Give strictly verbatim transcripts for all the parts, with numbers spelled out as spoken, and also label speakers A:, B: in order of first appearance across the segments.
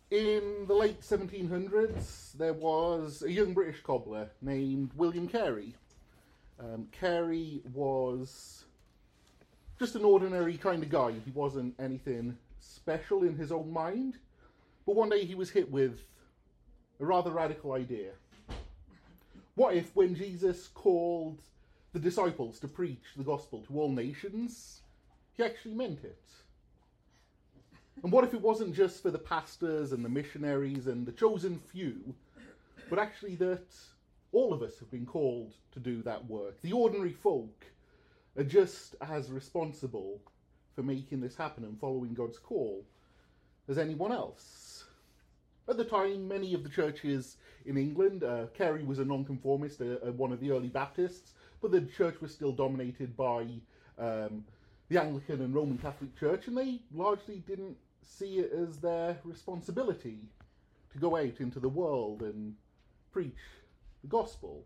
A: In the late seventeen hundreds, there was a young British cobbler named William Carey. Um, Carey was just an ordinary kind of guy. He wasn't anything special in his own mind. But one day he was hit with a rather radical idea. What if when Jesus called the disciples to preach the gospel to all nations, he actually meant it? And what if it wasn't just for the pastors and the missionaries and the chosen few, but actually that all of us have been called to do that work? The ordinary folk are just as responsible for making this happen and following God's call as anyone else. At the time, many of the churches in England, uh, Carey was a nonconformist, uh, uh, one of the early Baptists, but the church was still dominated by um, the Anglican and Roman Catholic Church, and they largely didn't see it as their responsibility to go out into the world and preach the gospel.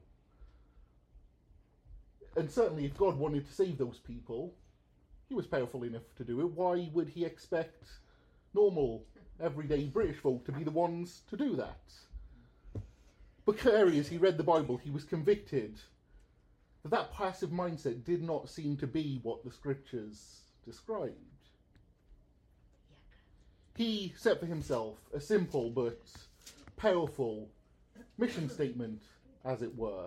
A: And certainly if God wanted to save those people, he was powerful enough to do it. Why would he expect normal, everyday British folk to be the ones to do that? But Carey, as he read the Bible, he was convicted that that passive mindset did not seem to be what the scriptures described. He set for himself a simple but powerful mission statement, as it were.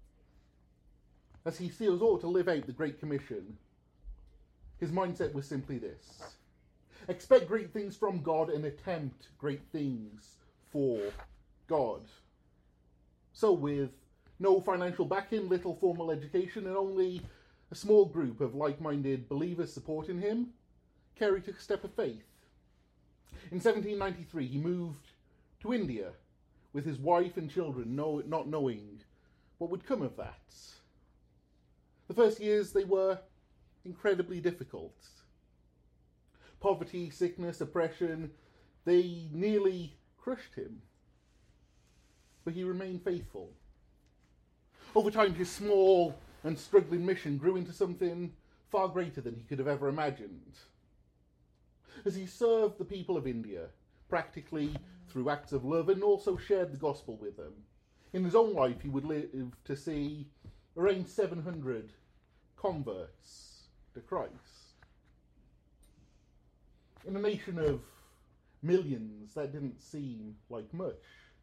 A: As he seals out to live out the Great Commission, his mindset was simply this: expect great things from God and attempt great things for God. So with no financial backing, little formal education, and only a small group of like-minded believers supporting him, Carey took a step of faith. In seventeen ninety-three, he moved to India with his wife and children, know, not knowing what would come of that. The first years, they were incredibly difficult. Poverty, sickness, oppression, they nearly crushed him. But he remained faithful. Over time, his small and struggling mission grew into something far greater than he could have ever imagined. As he served the people of India, practically through acts of love, and also shared the gospel with them, in his own life he would live to see around seven hundred converts to Christ. In a nation of millions, that didn't seem like much.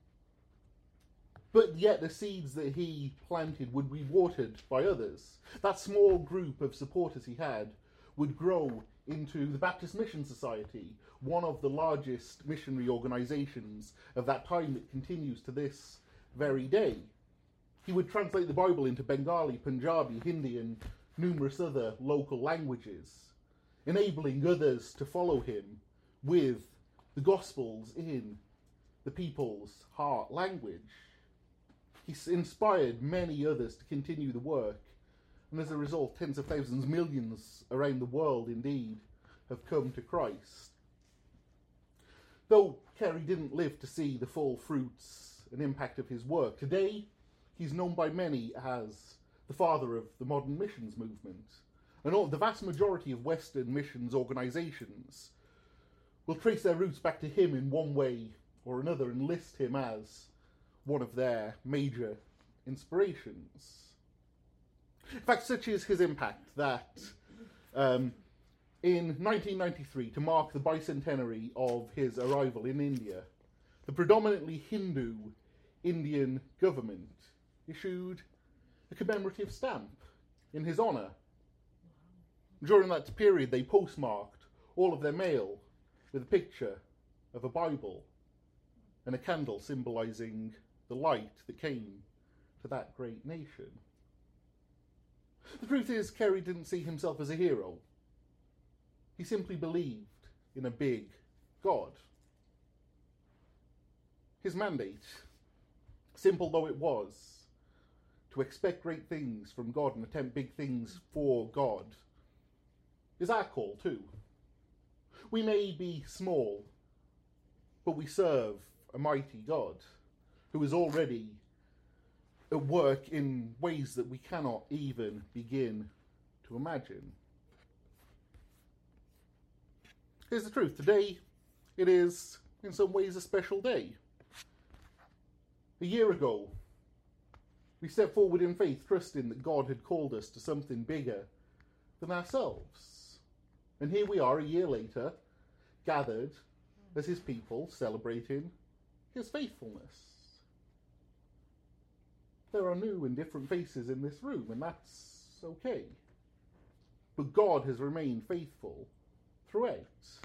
A: But yet the seeds that he planted would be watered by others. That small group of supporters he had would grow into the Baptist Mission Society, one of the largest missionary organizations of that time that continues to this very day. He would translate the Bible into Bengali, Punjabi, Hindi, and numerous other local languages, enabling others to follow him with the Gospels in the people's heart language. He inspired many others to continue the work, and as a result, tens of thousands, millions around the world, indeed, have come to Christ. Though Carey didn't live to see the full fruits and impact of his work, today he's known by many as the father of the modern missions movement. And all, the vast majority of Western missions organizations will trace their roots back to him in one way or another and list him as one of their major inspirations. In fact, such is his impact that um, in nineteen ninety-three, to mark the bicentenary of his arrival in India, the predominantly Hindu Indian government issued a commemorative stamp in his honour. During that period, they postmarked all of their mail with a picture of a Bible and a candle symbolising the light that came to that great nation. The truth is, Carey didn't see himself as a hero. He simply believed in a big God. His mandate, simple though it was, to expect great things from God and attempt big things for God, is our call too. We may be small, but we serve a mighty God who is already at work in ways that we cannot even begin to imagine. Here's the truth. Today, it is in some ways, a special day. A year ago, we stepped forward in faith, trusting that God had called us to something bigger than ourselves. And here we are, a year later, gathered as his people, celebrating his faithfulness. There are new and different faces in this room, and that's okay. But God has remained faithful throughout.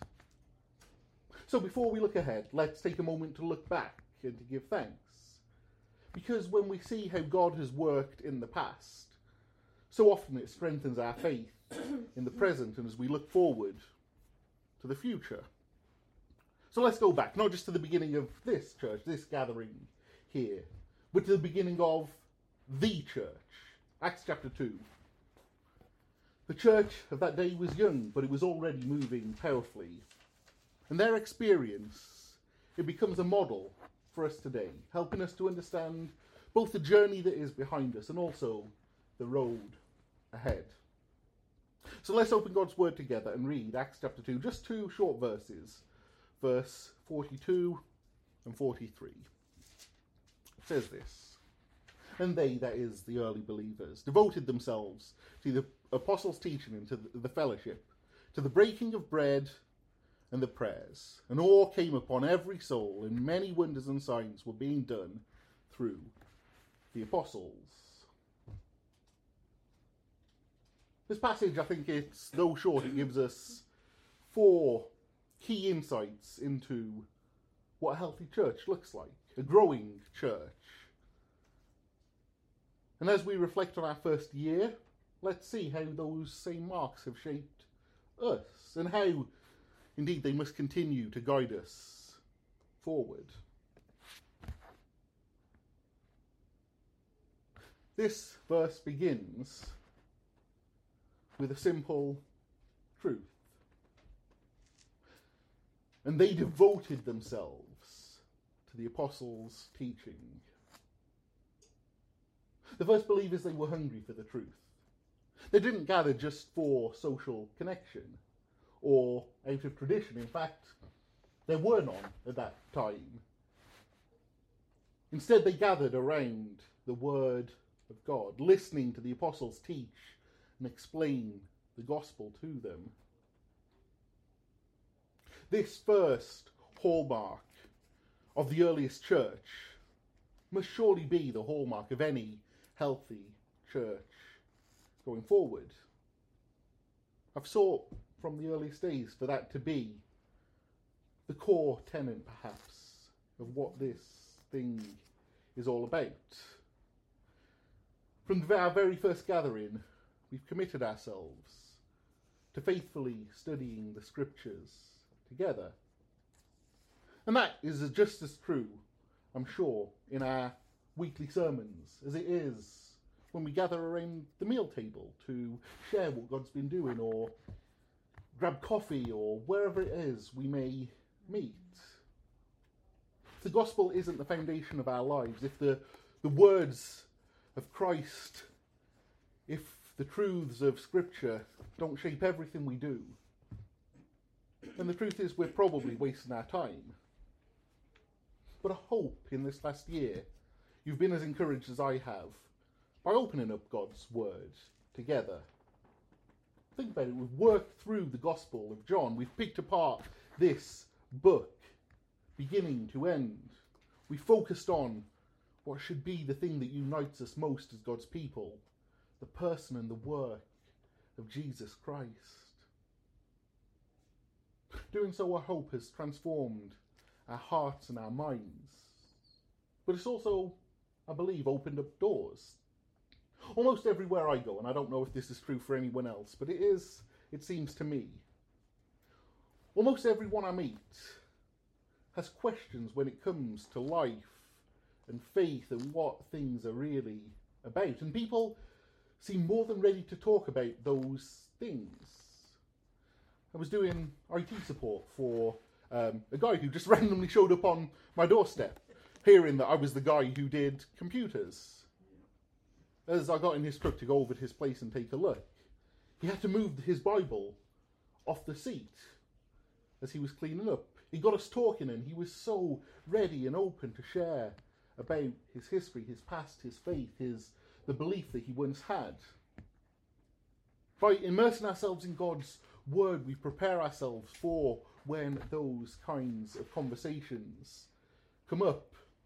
A: So before we look ahead, let's take a moment to look back and to give thanks. Because when we see how God has worked in the past, so often it strengthens our faith in the present and as we look forward to the future. So let's go back, not just to the beginning of this church, this gathering here, but to the beginning of the church. Acts chapter two. The church of that day was young, but it was already moving powerfully. And their experience, it becomes a model for us today, helping us to understand both the journey that is behind us and also the road ahead. So let's open God's word together and read Acts chapter two, just two short verses, verse forty-two and forty-three. It says this: And they, that is, the early believers, devoted themselves to the apostles' teaching and to the fellowship, to the breaking of bread and the prayers. And awe came upon every soul, and many wonders and signs were being done through the apostles. This passage, I think it's, though short, it gives us four key insights into what a healthy church looks like, a growing church. And as we reflect on our first year, let's see how those same marks have shaped us and how, indeed, they must continue to guide us forward. This verse begins with a simple truth. And they devoted themselves to the apostles' teaching. The first believers, they were hungry for the truth. They didn't gather just for social connection or out of tradition. In fact, there were none at that time. Instead, they gathered around the Word of God, listening to the apostles teach and explain the gospel to them. This first hallmark of the earliest church must surely be the hallmark of any healthy church going forward. I've sought from the earliest days for that to be the core tenet, perhaps, of what this thing is all about. From our very first gathering, we've committed ourselves to faithfully studying the scriptures together. And that is just as true, I'm sure, in our weekly sermons as it is when we gather around the meal table to share what God's been doing, or grab coffee, or wherever it is we may meet. If the gospel isn't the foundation of our lives, if the, the words of Christ, if the truths of Scripture don't shape everything we do, then the truth is we're probably wasting our time. But I hope in this last year you've been as encouraged as I have by opening up God's Word together. Think about it, we've worked through the Gospel of John, we've picked apart this book, beginning to end. We focused on what should be the thing that unites us most as God's people, the person and the work of Jesus Christ. Doing so, I hope, has transformed our hearts and our minds. But it's also, I believe, opened up doors. Almost everywhere I go, and I don't know if this is true for anyone else, but it is, it seems to me. Almost everyone I meet has questions when it comes to life and faith and what things are really about. And people seem more than ready to talk about those things. I was doing I T support for um, a guy who just randomly showed up on my doorstep, hearing that I was the guy who did computers. As I got in his truck to go over to his place and take a look, he had to move his Bible off the seat as he was cleaning up. He got us talking, and he was so ready and open to share about his history, his past, his faith, his the belief that he once had. By immersing ourselves in God's word, we prepare ourselves for when those kinds of conversations come up.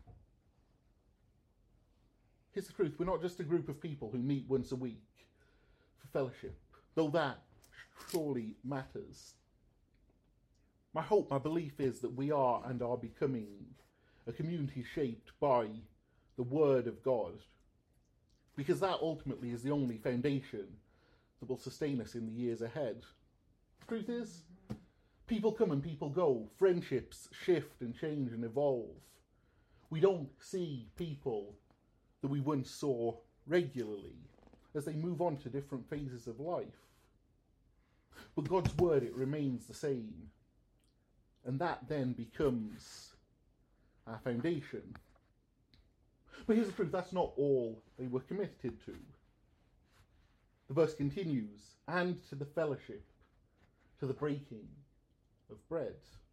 A: Here's the truth. We're not just a group of people who meet once a week for fellowship, though that surely matters. My hope, my belief is that we are and are becoming a community shaped by the Word of God, because that ultimately is the only foundation that will sustain us in the years ahead. The truth is, people come and people go. Friendships shift and change and evolve. We don't see people that we once saw regularly as they move on to different phases of life. But God's word, it remains the same. And that then becomes our foundation. But here's the truth, that's not all they were committed to. The verse continues, and to the fellowship, to the breaking of bread.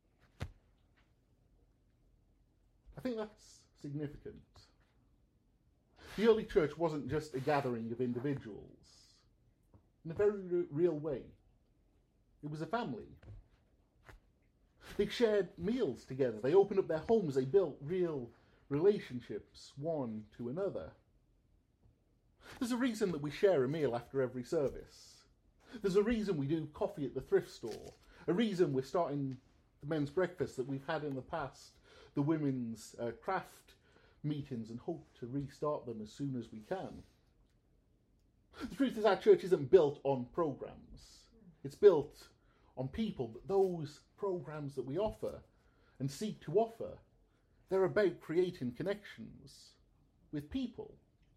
A: I think that's significant. The early church wasn't just a gathering of individuals. In a very re- real way, it was a family. They shared meals together. They opened up their homes. They built real relationships, one to another. There's a reason that we share a meal after every service. There's a reason we do coffee at the thrift store. A reason we're starting the men's breakfast that we've had in the past, the women's uh, craft meetings, and hope to restart them as soon as we can. The truth is, our church isn't built on programs. It's built on people, but those programs that we offer and seek to offer, they're about creating connections with people.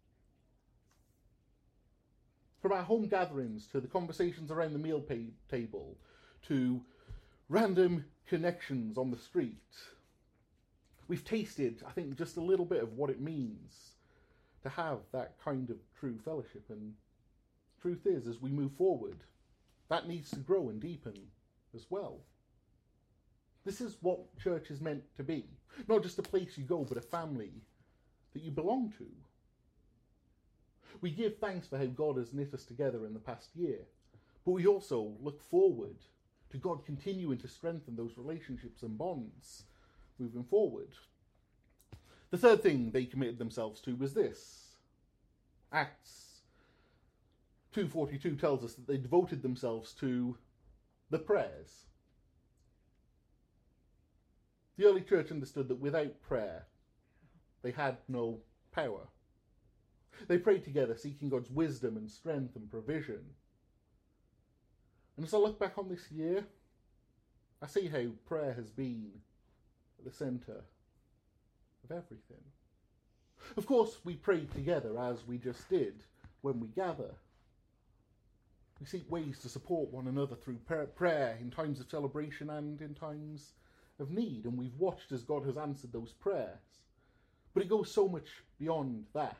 A: From our home gatherings to the conversations around the meal pay- table to random connections on the street, we've tasted, I think, just a little bit of what it means to have that kind of true fellowship. And truth is, as we move forward, that needs to grow and deepen as well. This is what church is meant to be. Not just a place you go, but a family that you belong to. We give thanks for how God has knit us together in the past year, but we also look forward to God continuing to strengthen those relationships and bonds moving forward. The third thing they committed themselves to was this. Acts two forty-two tells us that they devoted themselves to the prayers. The early church understood that without prayer, they had no power. They prayed together, seeking God's wisdom and strength and provision. And as I look back on this year, I see how prayer has been at the centre of everything. Of course, we pray together as we just did when we gather. We seek ways to support one another through prayer in times of celebration and in times of need, and we've watched as God has answered those prayers. But it goes so much beyond that.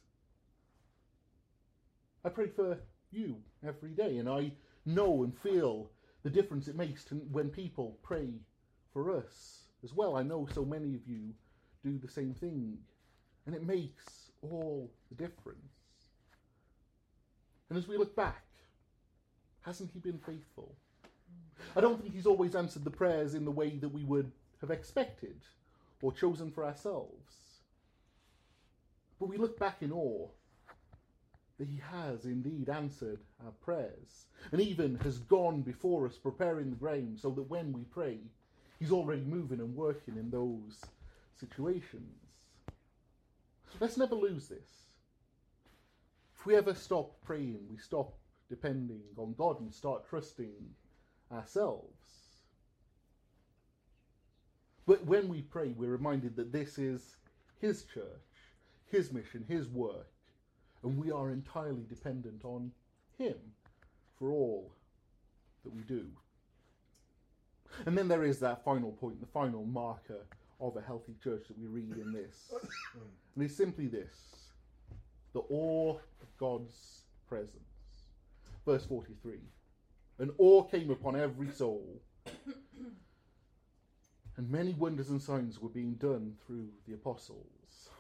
A: I pray for you every day, and I know and feel the difference it makes to when people pray for us as well. I know so many of you do the same thing, and it makes all the difference. And as we look back, hasn't he been faithful? I don't think he's always answered the prayers in the way that we would have expected or chosen for ourselves. But we look back in awe that he has indeed answered our prayers, and even has gone before us preparing the ground so that when we pray, he's already moving and working in those situations. Let's never lose this. If we ever stop praying, we stop depending on God and start trusting ourselves. But when we pray, we're reminded that this is his church, his mission, his work, and we are entirely dependent on him for all that we do. And then there is that final point, the final marker of a healthy church that we read in this. And it's simply this: the awe of God's presence. Verse forty-three. And awe came upon every soul. And many wonders and signs were being done through the apostles.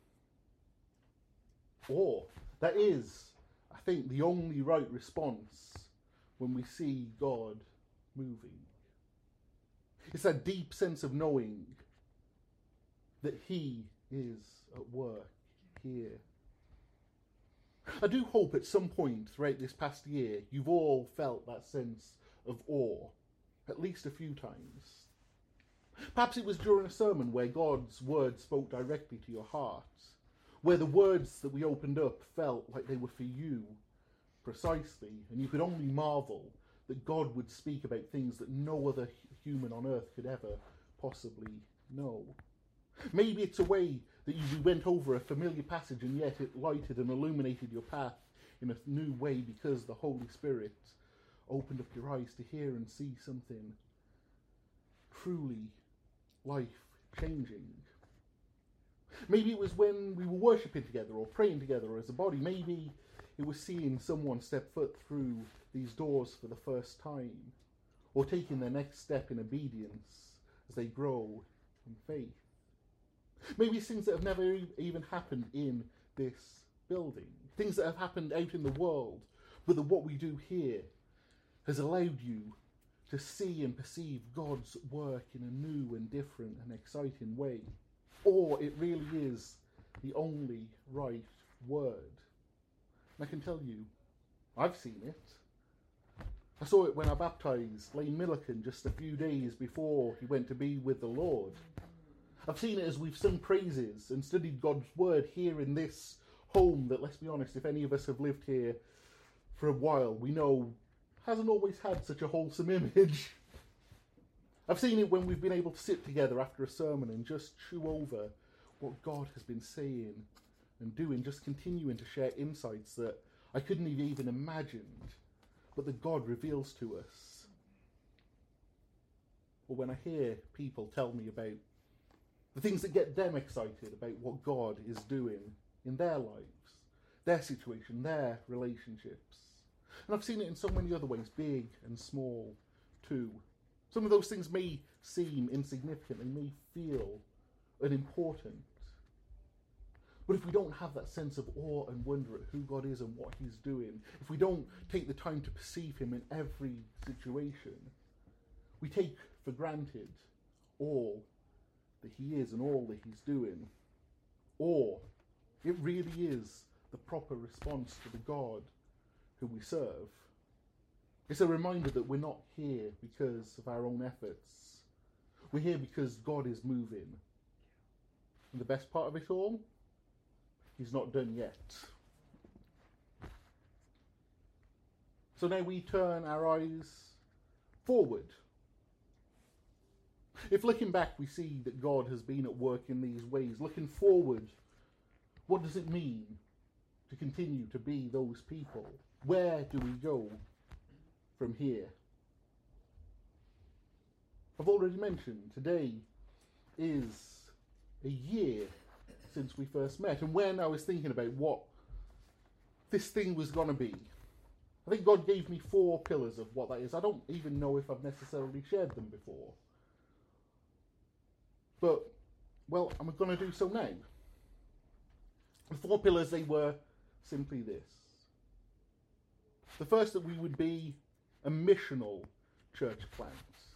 A: Or, that is, I think, the only right response when we see God moving. It's that deep sense of knowing that he is at work here. I do hope at some point throughout this past year you've all felt that sense of awe, at least a few times. Perhaps it was during a sermon where God's word spoke directly to your heart, where the words that we opened up felt like they were for you precisely, and you could only marvel that God would speak about things that no other human on earth could ever possibly know. Maybe it's a way that you went over a familiar passage and yet it lighted and illuminated your path in a new way because the Holy Spirit opened up your eyes to hear and see something truly life-changing. Maybe it was when we were worshipping together or praying together as a body. Maybe it was seeing someone step foot through these doors for the first time, or taking their next step in obedience as they grow in faith. Maybe it's things that have never even happened in this building, things that have happened out in the world, but that what we do here has allowed you to see and perceive God's work in a new and different and exciting way. Or it really is the only right word. And I can tell you, I've seen it. I saw it when I baptised Lane Milliken just a few days before he went to be with the Lord. I've seen it as we've sung praises and studied God's word here in this home that, let's be honest, if any of us have lived here for a while, we know hasn't always had such a wholesome image. I've seen it when we've been able to sit together after a sermon and just chew over what God has been saying and doing, just continuing to share insights that I couldn't have even imagined, but that God reveals to us. Or when I hear people tell me about the things that get them excited about what God is doing in their lives, their situation, their relationships. And I've seen it in so many other ways, big and small too. Some of those things may seem insignificant, they may feel unimportant. But if we don't have that sense of awe and wonder at who God is and what he's doing, if we don't take the time to perceive him in every situation, we take for granted all that he is and all that he's doing. Or it really is the proper response to the God who we serve. It's a reminder that we're not here because of our own efforts. We're here because God is moving. And the best part of it all, he's not done yet. So now we turn our eyes forward. If looking back we see that God has been at work in these ways, looking forward, what does it mean to continue to be those people? Where do we go from here? I've already mentioned today is a year since we first met, and when I was thinking about what this thing was going to be, I think God gave me four pillars of what that is. I don't even know if I've necessarily shared them before. But, well, I'm going to do so now. The four pillars, they were simply this. The first, that we would be a missional church plant.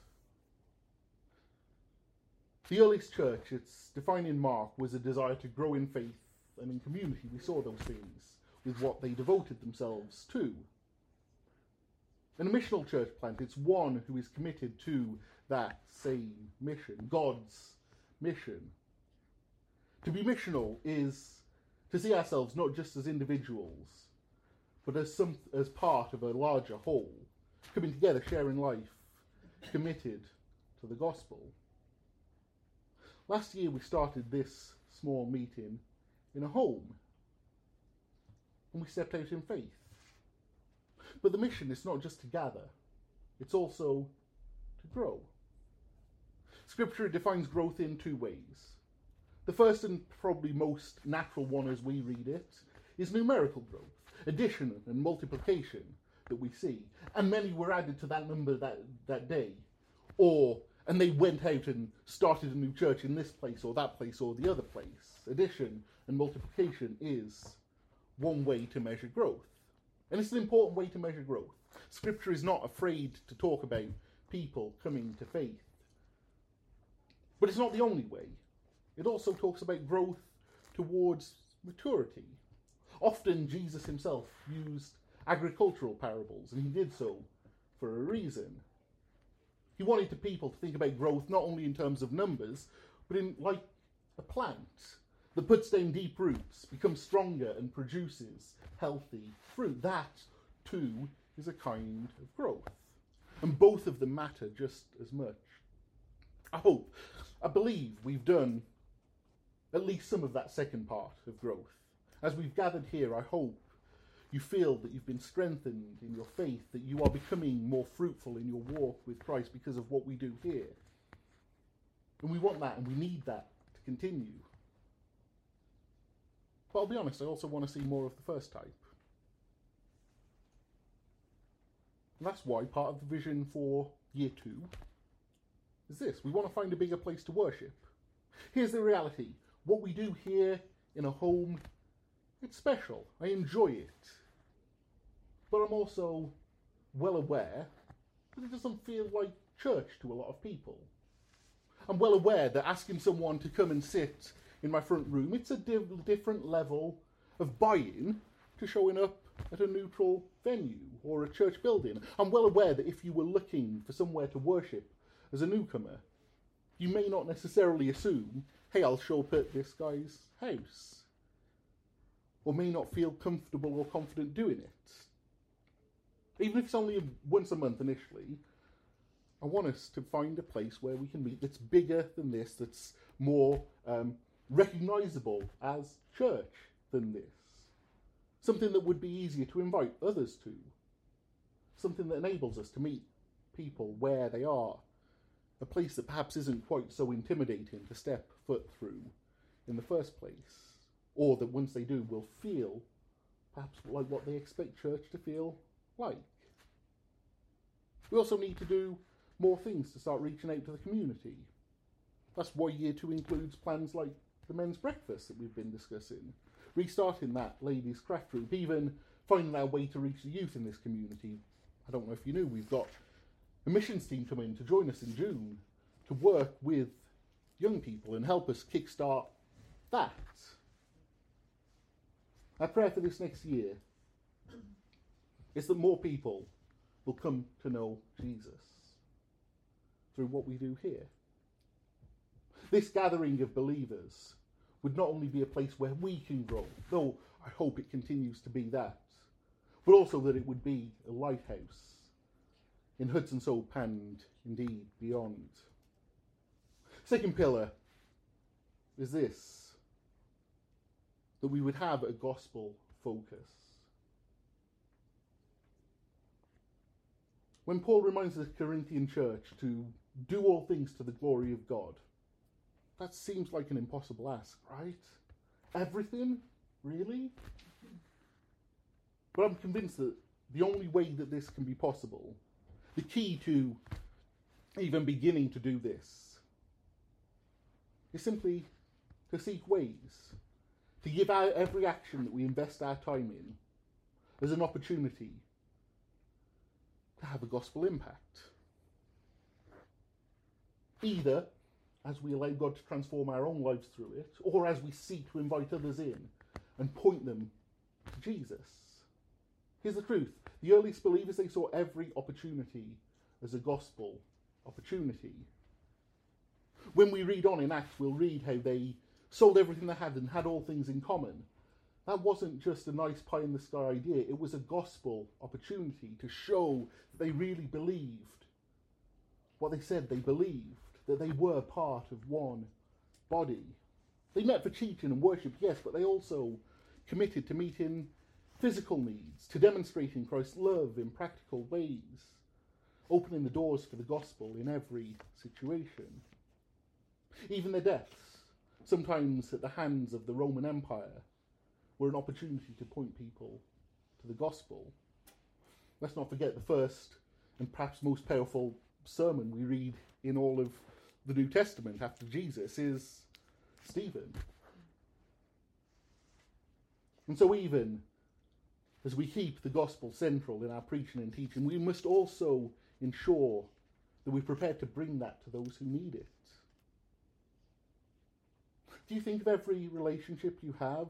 A: The earliest church, its defining mark, was a desire to grow in faith and in community. We saw those things with what they devoted themselves to. And a missional church plant, it's one who is committed to that same mission, God's mission. To be missional is to see ourselves not just as individuals, but as some as part of a larger whole, coming together, sharing life, committed to the gospel. Last year we started this small meeting in a home, and we stepped out in faith. But the mission is not just to gather, it's also to grow. Scripture defines growth in two ways. The first and probably most natural one as we read it is numerical growth, addition and multiplication that we see. And many were added to that number that, that day. Or, and they went out and started a new church in this place or that place or the other place. Addition and multiplication is one way to measure growth. And it's an important way to measure growth. Scripture is not afraid to talk about people coming to faith. But it's not the only way. It also talks about growth towards maturity. Often Jesus himself used agricultural parables, and he did so for a reason. He wanted the people to think about growth not only in terms of numbers, but in like a plant that puts down deep roots, becomes stronger and produces healthy fruit. That, too, is a kind of growth. And both of them matter just as much. I hope, I believe we've done at least some of that second part of growth. As we've gathered here, I hope you feel that you've been strengthened in your faith, that you are becoming more fruitful in your walk with Christ because of what we do here. And we want that and we need that to continue. But I'll be honest, I also want to see more of the first type. And that's why part of the vision for year two is this. We want to find a bigger place to worship. Here's the reality. What we do here in a home, it's special. I enjoy it. But I'm also well aware that it doesn't feel like church to a lot of people. I'm well aware that asking someone to come and sit in my front room, it's a div- different level of buy-in to showing up at a neutral venue or a church building. I'm well aware that if you were looking for somewhere to worship as a newcomer, you may not necessarily assume, hey, I'll show up at this guy's house. Or may not feel comfortable or confident doing it. Even if it's only once a month initially, I want us to find a place where we can meet that's bigger than this, that's more um, recognisable as church than this. Something that would be easier to invite others to. Something that enables us to meet people where they are. A place that perhaps isn't quite so intimidating to step foot through in the first place. Or that once they do, will feel perhaps like what they expect church to feel like. We also need to do more things to start reaching out to the community. That's why year two includes plans like the men's breakfast that we've been discussing. Restarting that ladies' craft group, even finding our way to reach the youth in this community. I don't know if you knew, we've got a missions team coming to join us in June to work with young people and help us kickstart that. Our prayer for this next year is that more people will come to know Jesus through what we do here. This gathering of believers would not only be a place where we can grow, though I hope it continues to be that, but also that it would be a lighthouse in Hudson Soap and indeed beyond. Second pillar is this, that we would have a gospel focus. When Paul reminds the Corinthian church to do all things to the glory of God, that seems like an impossible ask, right? Everything? Really? But I'm convinced that the only way that this can be possible, the key to even beginning to do this, is simply to seek ways to give out every action that we invest our time in as an opportunity to have a gospel impact. Either as we allow God to transform our own lives through it, or as we seek to invite others in and point them to Jesus. Here's the truth. The earliest believers, they saw every opportunity as a gospel opportunity. When we read on in Acts, we'll read how they sold everything they had and had all things in common. That wasn't just a nice pie-in-the-sky idea. It was a gospel opportunity to show that they really believed what they said they believed, that they were part of one body. They met for teaching and worship, yes, but they also committed to meeting physical needs, to demonstrating Christ's love in practical ways, opening the doors for the gospel in every situation. Even their deaths, sometimes at the hands of the Roman Empire, were an opportunity to point people to the gospel. Let's not forget the first and perhaps most powerful sermon we read in all of the New Testament after Jesus is Stephen. And so even as we keep the gospel central in our preaching and teaching, we must also ensure that we're prepared to bring that to those who need it. Do you think of every relationship you have,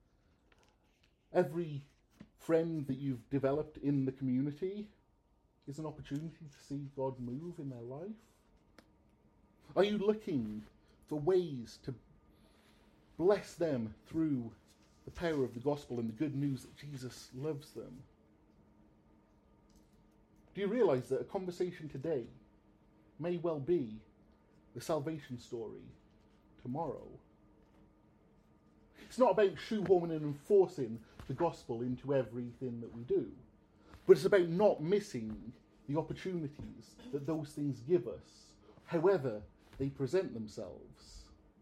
A: every friend that you've developed in the community is an opportunity to see God move in their life? Are you looking for ways to bless them through the power of the gospel and the good news that Jesus loves them? Do you realize that a conversation today may well be the salvation story tomorrow? It's not about shoehorning and forcing the gospel into everything that we do, but it's about not missing the opportunities that those things give us, however they present themselves.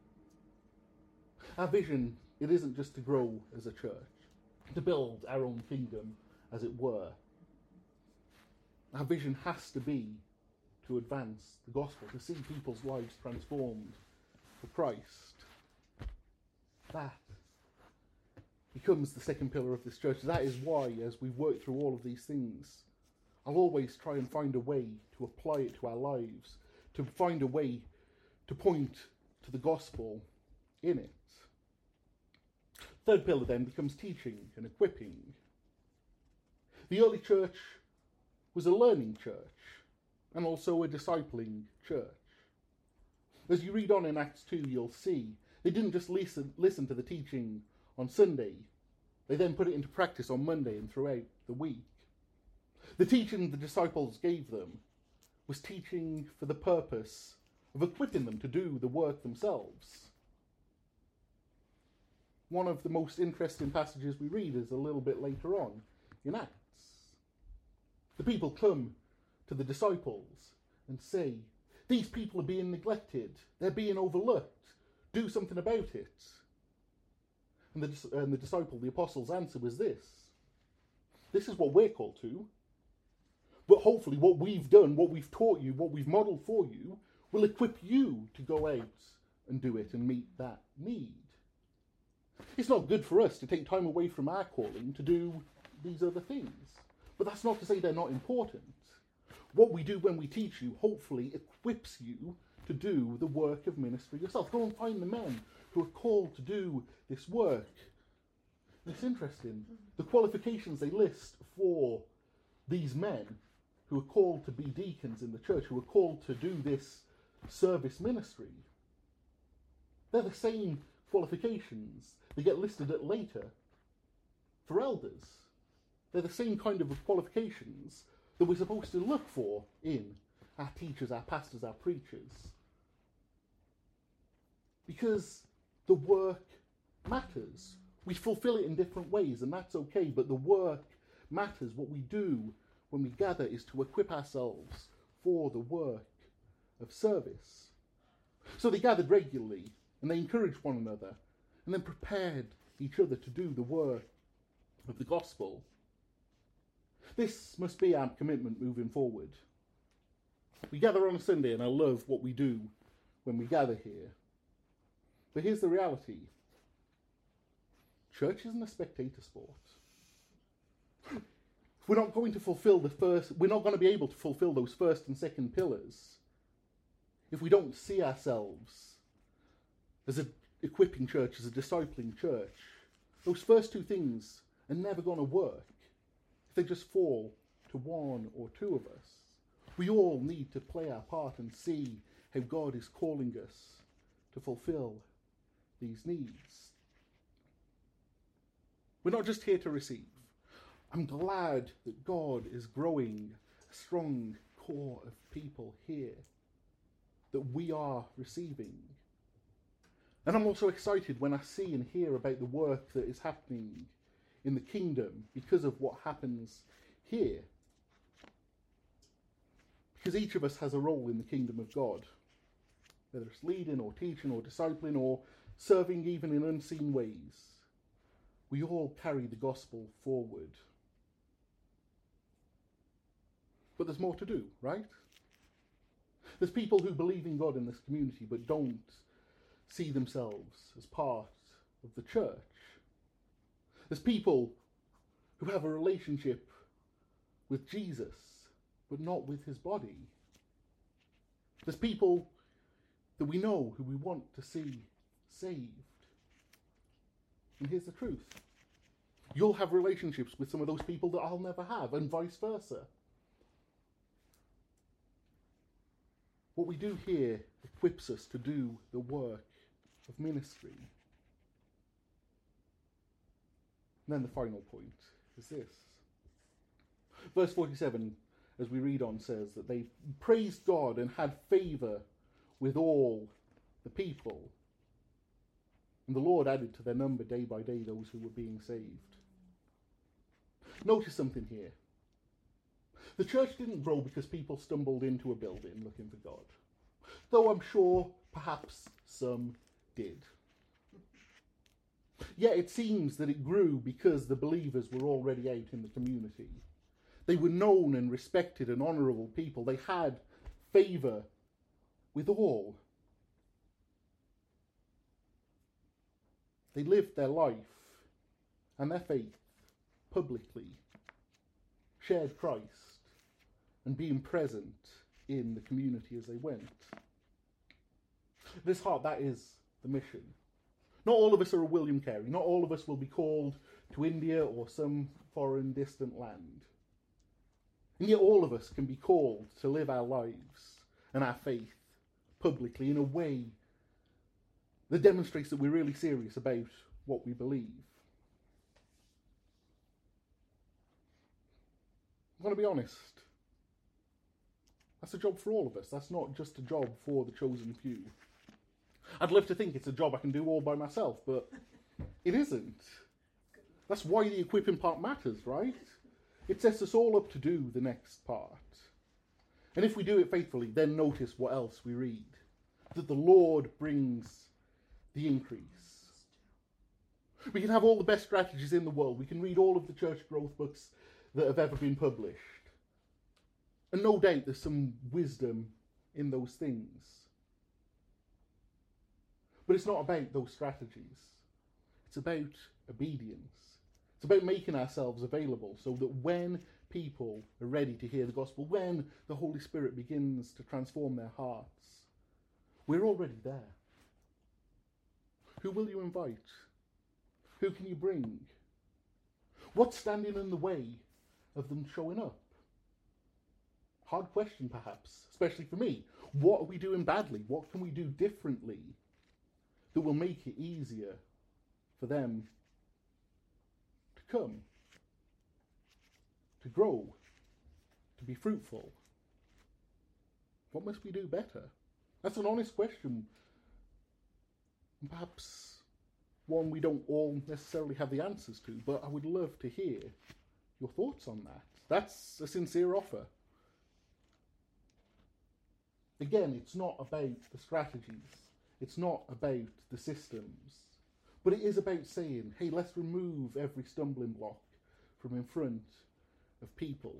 A: Our vision, it isn't just to grow as a church, to build our own kingdom, as it were. Our vision has to be to advance the gospel, to see people's lives transformed for Christ. That becomes the second pillar of this church. That is why, as we work through all of these things, I'll always try and find a way to apply it to our lives, to find a way to point to the gospel in it. Third pillar then becomes teaching and equipping. The early church was a learning church and also a discipling church. As you read on in Acts two, you'll see they didn't just listen, listen to the teaching on Sunday. They then put it into practice on Monday and throughout the week. The teaching the disciples gave them was teaching for the purpose of equipping them to do the work themselves. One of the most interesting passages we read is a little bit later on in Acts. The people come to the disciples and say, "These people are being neglected. They're being overlooked. Do something about it." And the, and the disciple, the apostles' answer was this: "This is what we're called to. But hopefully what we've done, what we've taught you, what we've modelled for you, will equip you to go out and do it and meet that need." It's not good for us to take time away from our calling to do these other things. But that's not to say they're not important. What we do when we teach you hopefully equips you to do the work of ministry yourself. Go and find the men who are called to do this work. And it's interesting. The qualifications they list for these men who are called to be deacons in the church, who are called to do this service ministry, they're the same qualifications they get listed at later for elders. They're the same kind of qualifications that we're supposed to look for in our teachers, our pastors, our preachers. Because the work matters. We fulfill it in different ways, and that's okay, but the work matters. What we do when we gather is to equip ourselves for the work of service. So they gathered regularly, and they encouraged one another, and then prepared each other to do the work of the gospel. This must be our commitment moving forward. We gather on a Sunday, and I love what we do when we gather here. But here's the reality. Church isn't a spectator sport. We're not going to fulfill the first, we're not going to be able to fulfill those first and second pillars if we don't see ourselves as an equipping church, as a discipling church. Those first two things are never going to work if they just fall to one or two of us. We all need to play our part and see how God is calling us to fulfill these needs. We're not just here to receive. I'm glad that God is growing a strong core of people here that we are receiving. And I'm also excited when I see and hear about the work that is happening in the kingdom because of what happens here. Because each of us has a role in the kingdom of God, whether it's leading or teaching or discipling or serving even in unseen ways. We all carry the gospel forward. But there's more to do, right? There's people who believe in God in this community but don't see themselves as part of the church. There's people who have a relationship with Jesus but not with his body. There's people that we know who we want to see saved. And here's the truth. You'll have relationships with some of those people that I'll never have, and vice versa. What we do here equips us to do the work of ministry. And then the final point is this. Verse forty-seven, as we read on, says that they praised God and had favour with all the people. And the Lord added to their number day by day those who were being saved. Notice something here. The church didn't grow because people stumbled into a building looking for God. Though I'm sure perhaps some did. Yet it seems that it grew because the believers were already out in the community. They were known and respected and honourable people. They had favour with all. They lived their life and their faith publicly, shared Christ, and being present in the community as they went. At its heart, that is the mission. Not all of us are a William Carey. Not all of us will be called to India or some foreign distant land. And yet all of us can be called to live our lives and our faith publicly in a way that demonstrates that we're really serious about what we believe. I'm going to be honest. That's a job for all of us. That's not just a job for the chosen few. I'd love to think it's a job I can do all by myself, but it isn't. That's why the equipping part matters, right? It sets us all up to do the next part. And if we do it faithfully, then notice what else we read. That the Lord brings the increase. We can have all the best strategies in the world. We can read all of the church growth books that have ever been published. And no doubt there's some wisdom in those things. But it's not about those strategies. It's about obedience. It's about making ourselves available so that when people are ready to hear the gospel, when the Holy Spirit begins to transform their hearts, we're already there. Who will you invite? Who can you bring? What's standing in the way of them showing up? Hard question, perhaps, especially for me. What are we doing badly? What can we do differently that will make it easier for them to come, to grow, to be fruitful? What must we do better? That's an honest question. And perhaps one we don't all necessarily have the answers to, but I would love to hear your thoughts on that. That's a sincere offer. Again, it's not about the strategies. It's not about the systems. But it is about saying, hey, let's remove every stumbling block from in front of people.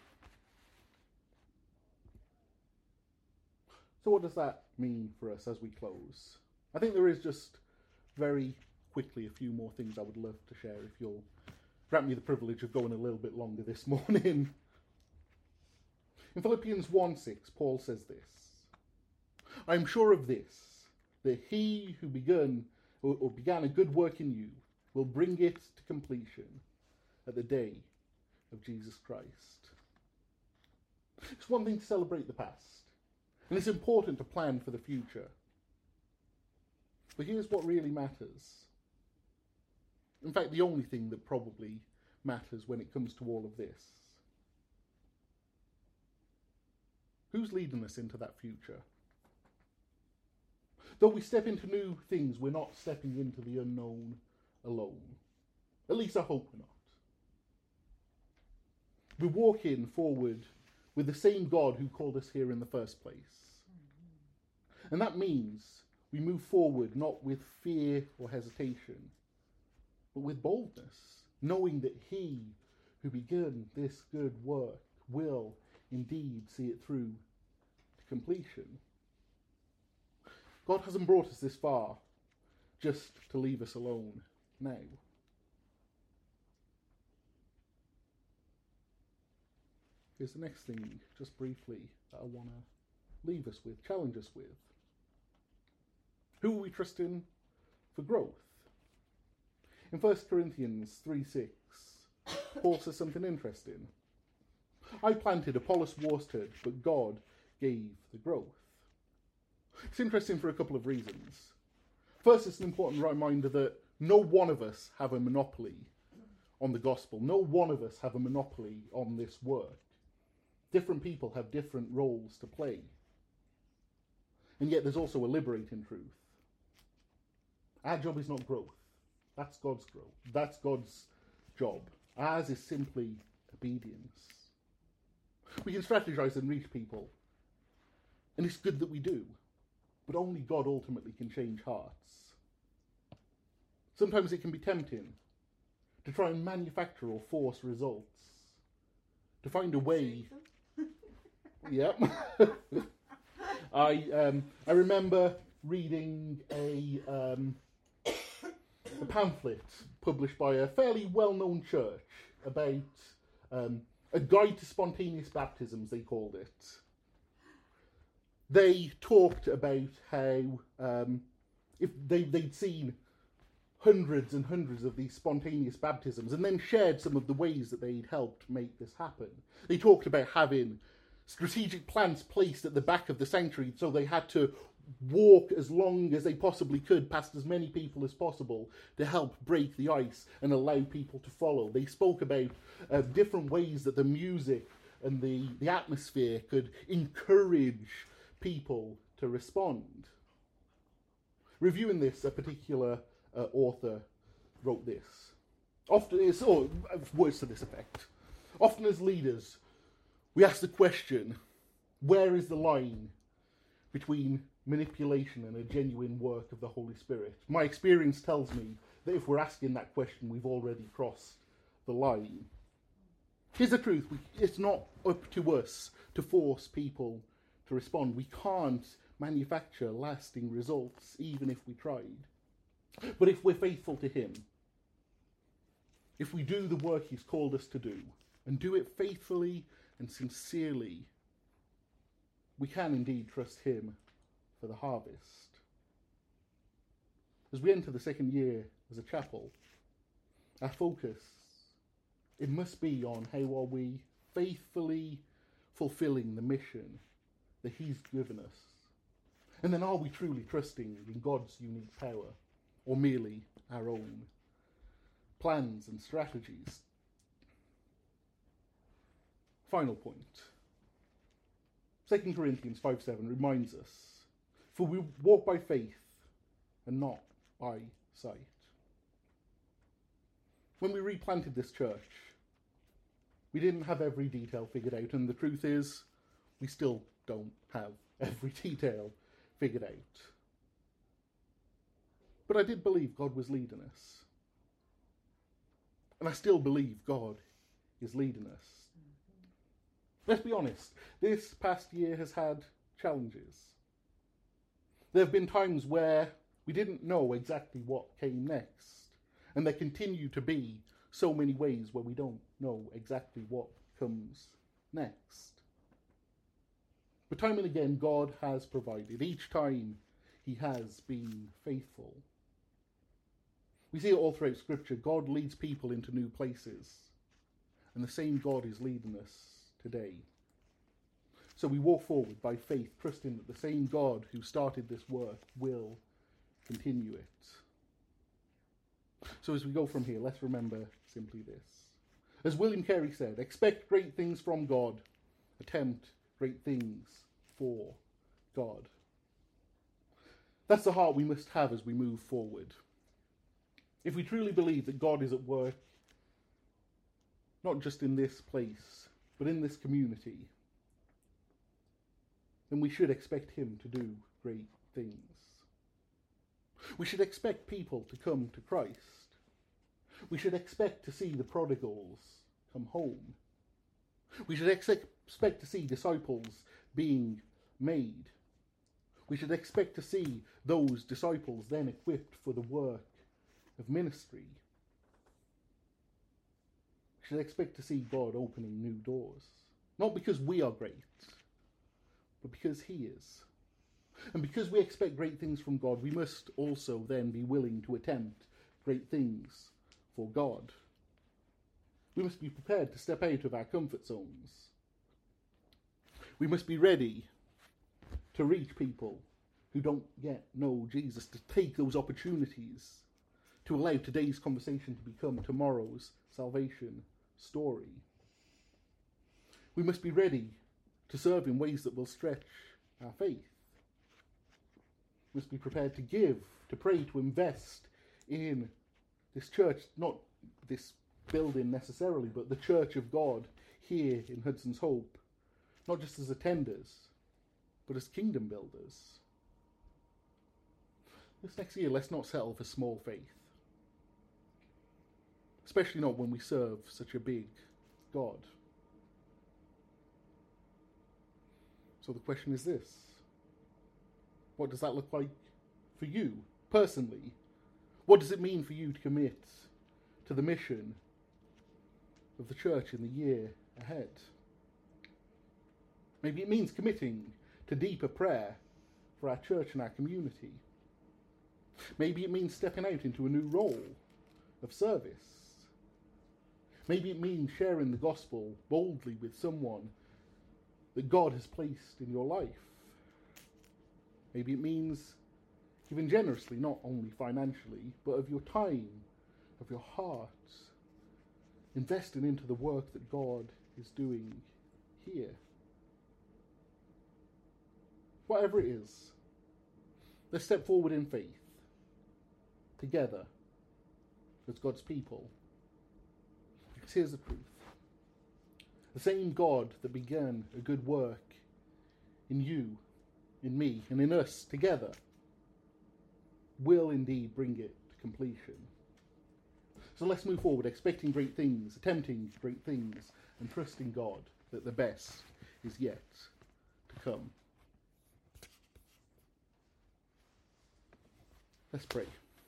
A: So what does that mean for us as we close? I think there is just very quickly a few more things I would love to share if you'll grant me the privilege of going a little bit longer this morning. In Philippians one six, Paul says this: I am sure of this, that he who begun or, or began a good work in you will bring it to completion at the day of Jesus Christ. It's one thing to celebrate the past, and it's important to plan for the future. But here's what really matters. In fact, the only thing that probably matters when it comes to all of this. Who's leading us into that future? Though we step into new things, we're not stepping into the unknown alone. At least I hope we're not. We're walking forward with the same God who called us here in the first place. And that means we move forward not with fear or hesitation, but with boldness, knowing that he who began this good work will indeed see it through to completion. God hasn't brought us this far just to leave us alone now. Here's the next thing, just briefly, that I want to leave us with, challenge us with. Who are we trusting for growth? In First Corinthians three six, Paul says something interesting. I planted, Apollos watered, but God gave the growth. It's interesting for a couple of reasons. First, it's an important reminder that no one of us have a monopoly on the gospel. No one of us have a monopoly on this work. Different people have different roles to play. And yet there's also a liberating truth. Our job is not growth. That's God's growth. That's God's job. Ours is simply obedience. We can strategize and reach people. And it's good that we do. But only God ultimately can change hearts. Sometimes it can be tempting to try and manufacture or force results. To find a way. Yep. I um, I remember reading a um, a pamphlet published by a fairly well-known church about um, a guide to spontaneous baptisms, they called it. They talked about how um, if they, they'd seen hundreds and hundreds of these spontaneous baptisms and then shared some of the ways that they'd helped make this happen. They talked about having strategic plants placed at the back of the sanctuary so they had to walk as long as they possibly could past as many people as possible to help break the ice and allow people to follow. They spoke about uh, different ways that the music and the, the atmosphere could encourage people to respond. Reviewing this, a particular uh, author wrote this. Often, it's oh, words to this effect. Often as leaders, we ask the question, where is the line between manipulation and a genuine work of the Holy Spirit? My experience tells me that if we're asking that question, we've already crossed the line. Here's the truth. We, it's not up to us to force people to respond. We can't manufacture lasting results, even if we tried. But if we're faithful to him, if we do the work he's called us to do, and do it faithfully and sincerely, we can indeed trust him for the harvest. As we enter the second year as a chapel, our focus, it must be on how are we faithfully fulfilling the mission that he's given us. And then are we truly trusting in God's unique power, or merely our own plans and strategies? Final point. Second Corinthians five seven reminds us, for we walk by faith and not by sight. When we replanted this church, we didn't have every detail figured out, and the truth is, we still don't have every detail figured out. But I did believe God was leading us. And I still believe God is leading us. Let's be honest, this past year has had challenges. There have been times where we didn't know exactly what came next. And there continue to be so many ways where we don't know exactly what comes next. But time and again, God has provided. Each time he has been faithful. We see it all throughout Scripture. God leads people into new places. And the same God is leading us today. So we walk forward by faith, trusting that the same God who started this work will continue it. So as we go from here, let's remember simply this. As William Carey said, expect great things from God. Attempt great things for God. That's the heart we must have as we move forward. If we truly believe that God is at work, not just in this place, but in this community, then we should expect him to do great things. We should expect people to come to Christ. We should expect to see the prodigals come home. We should ex- expect to see disciples being made. We should expect to see those disciples then equipped for the work of ministry. We should expect to see God opening new doors. Not because we are great, but because he is. And because we expect great things from God, we must also then be willing to attempt great things for God. We must be prepared to step out of our comfort zones. We must be ready to reach people who don't yet know Jesus, to take those opportunities to allow today's conversation to become tomorrow's salvation story. We must be ready to serve in ways that will stretch our faith. We must be prepared to give, to pray, to invest in this church, not this building necessarily, but the church of God here in Hudson's Hope, not just as attenders, but as kingdom builders. This next year, let's not settle for small faith, especially not when we serve such a big God. So the question is this: what does that look like for you personally? What does it mean for you to commit to the mission of the church in the year ahead? Maybe it means committing to deeper prayer for our church and our community. Maybe it means stepping out into a new role of service. Maybe it means sharing the gospel boldly with someone that God has placed in your life. Maybe it means giving generously, not only financially, but of your time, of your heart, investing into the work that God is doing here. Whatever it is, let's step forward in faith, together, as God's people. Because here's the truth. The same God that began a good work in you, in me, and in us together, will indeed bring it to completion. So let's move forward, expecting great things, attempting great things, and trusting God that the best is yet to come. Let's pray.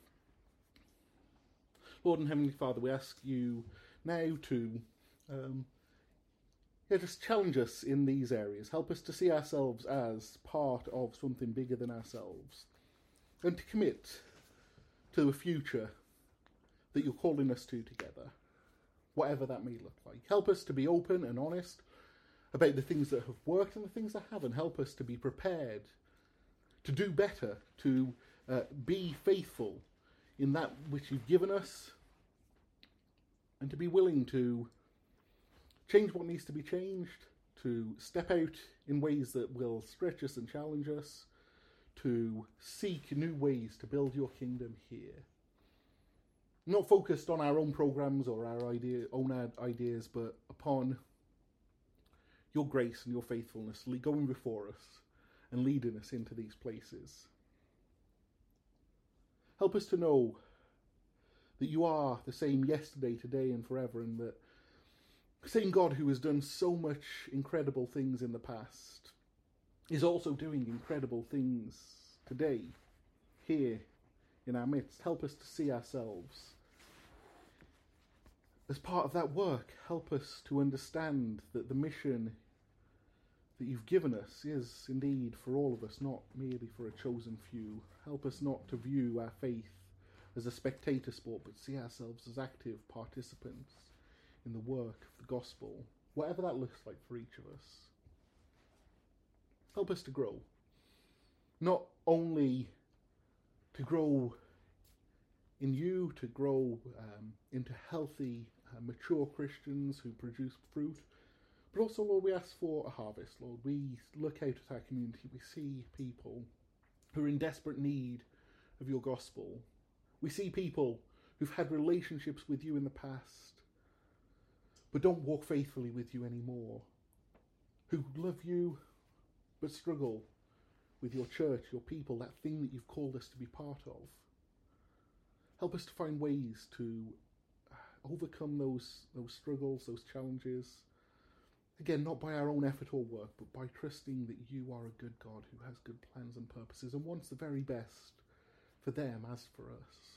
A: Lord and Heavenly Father, we ask you now to um, yeah, just challenge us in these areas. Help us to see ourselves as part of something bigger than ourselves, and to commit to a future that you're calling us to together, whatever that may look like. Help us to be open and honest about the things that have worked and the things that haven't. Help us to be prepared to do better, to uh, be faithful in that which you've given us, and to be willing to change what needs to be changed, to step out in ways that will stretch us and challenge us, to seek new ways to build your kingdom here. Not focused on our own programs or our idea, own ideas, but upon your grace and your faithfulness going before us and leading us into these places. Help us to know that you are the same yesterday, today, and forever, and that the same God who has done so much incredible things in the past is also doing incredible things today, here in our midst. Help us to see ourselves as part of that work. Help us to understand that the mission that you've given us is indeed for all of us, not merely for a chosen few. Help us not to view our faith as a spectator sport, but see ourselves as active participants in the work of the gospel, whatever that looks like for each of us. Help us to grow, not only to grow in you, to grow um, into healthy, uh, mature Christians who produce fruit, but also, Lord, we ask for a harvest, Lord. We look out at our community, we see people who are in desperate need of your gospel. We see people who've had relationships with you in the past, but don't walk faithfully with you anymore, who love you, but struggle with your church, your people, that thing that you've called us to be part of. Help us to find ways to overcome those, those struggles, those challenges, Again, not by our own effort or work, but by trusting that you are a good God who has good plans and purposes and wants the very best for them as for us.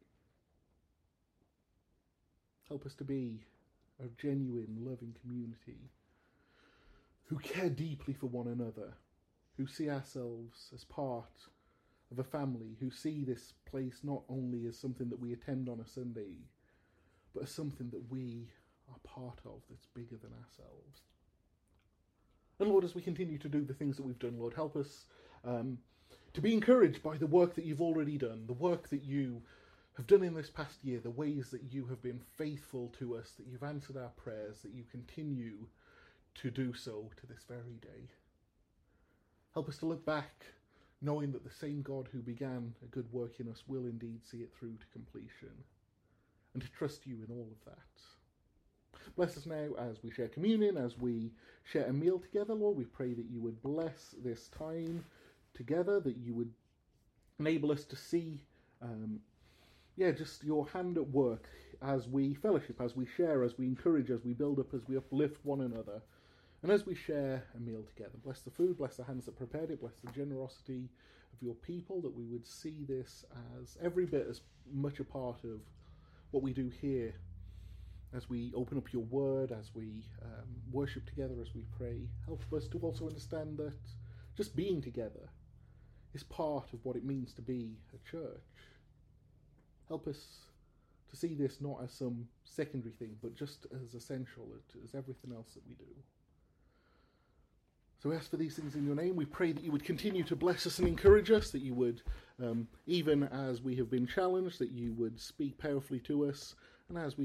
A: Help us to be a genuine, loving community who care deeply for one another, who see ourselves as part of a family, who see this place not only as something that we attend on a Sunday, but as something that we are part of that's bigger than ourselves. And Lord, as we continue to do the things that we've done, Lord, help us um, to be encouraged by the work that you've already done, the work that you have done in this past year, the ways that you have been faithful to us, that you've answered our prayers, that you continue to do so to this very day. Help us to look back, knowing that the same God who began a good work in us will indeed see it through to completion, and to trust you in all of that. Bless us now as we share communion, as we share a meal together, Lord. We pray that you would bless this time together, that you would enable us to see, um, yeah, just your hand at work as we fellowship, as we share, as we encourage, as we build up, as we uplift one another, and as we share a meal together. Bless the food, bless the hands that prepared it, bless the generosity of your people, that we would see this as every bit as much a part of what we do here, as we open up your word, as we um, worship together, as we pray. Help us to also understand that just being together is part of what it means to be a church. Help us to see this not as some secondary thing, but just as essential as everything else that we do. So we ask for these things in your name. We pray that you would continue to bless us and encourage us, that you would, um, even as we have been challenged, that you would speak powerfully to us, and as we